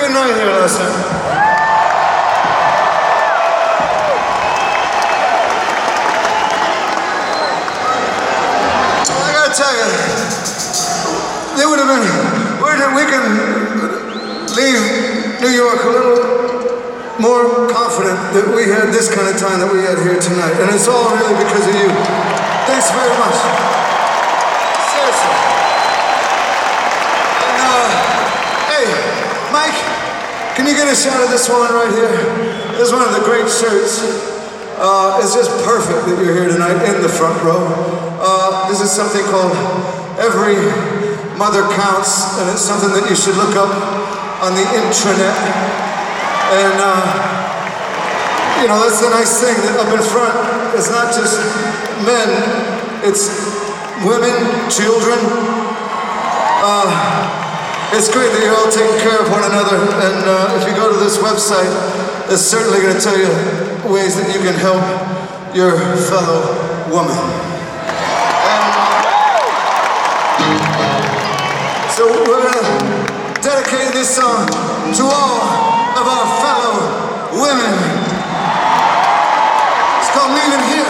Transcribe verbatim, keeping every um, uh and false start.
good night here last night. I gotta tell you, they would have been, we can leave New York a little more confident that we had this kind of time that we had here tonight. And it's all really because of you. Thanks very much. Seriously. And, uh, hey, Mike, can you get a shot of this one right here? This is one of the great shirts. Uh, it's just perfect that you're here tonight in the front row. Uh, this is something called Every Mother Counts, and it's something that you should look up on the intranet. And, uh, you know, that's the nice thing, that up in front, it's not just men, it's women, children. Uh, it's great that you're all taking care of one another, and uh, if you go to this website, it's certainly going to tell you ways that you can help your fellow woman. And so we're going to dedicate this song to all of our fellow women. It's called Leaving Here.